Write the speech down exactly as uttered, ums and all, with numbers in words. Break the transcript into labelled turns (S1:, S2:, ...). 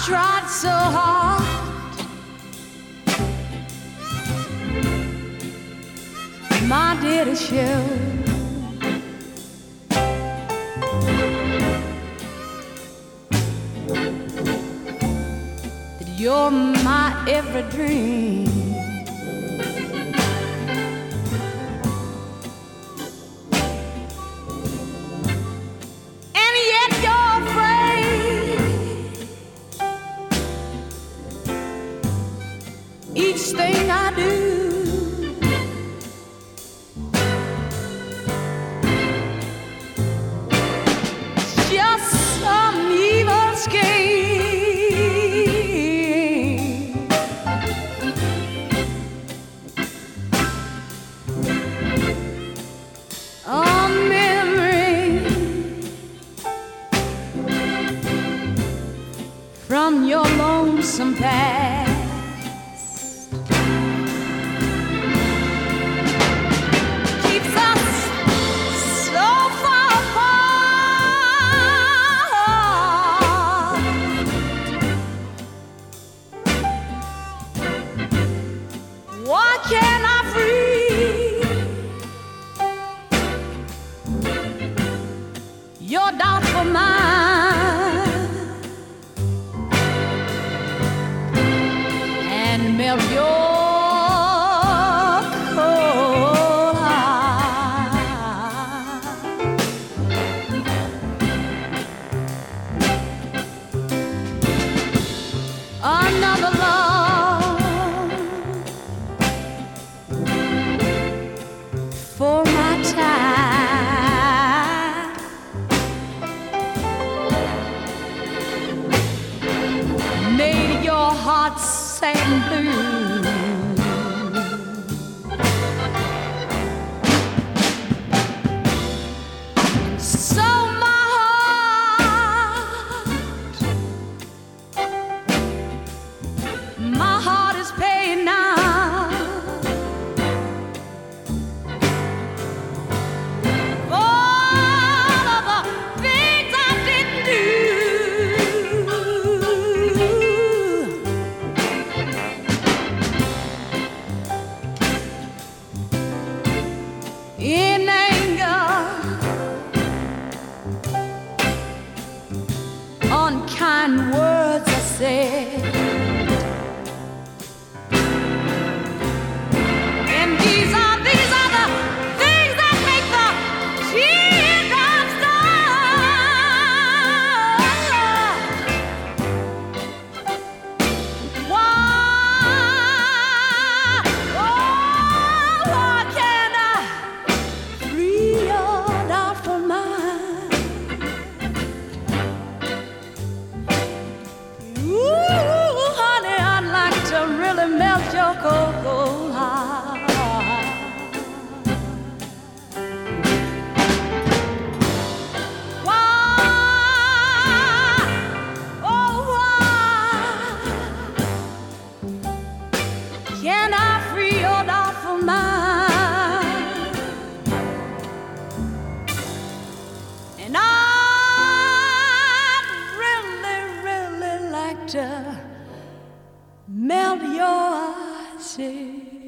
S1: tried so hard my dear to show that you're my every dream. And yet you're afraid each thing I do from your lonesome past. Keeps us so far apart. Why can't I free your doubtful mind and melt your cold heart? Another love for my time, made your heart sad and blue. So my heart, my heart is paying now for all of the things I didn't do. In anger, unkind words I said, and these are these are the things that make the teardrops start. Why, oh, why can't I free your doubtful mind? Ooh, honey, I'd like to really melt your cold, cold heart. Why, oh, why can't I free your doubtful mind? And I'd really, really like to melt your icy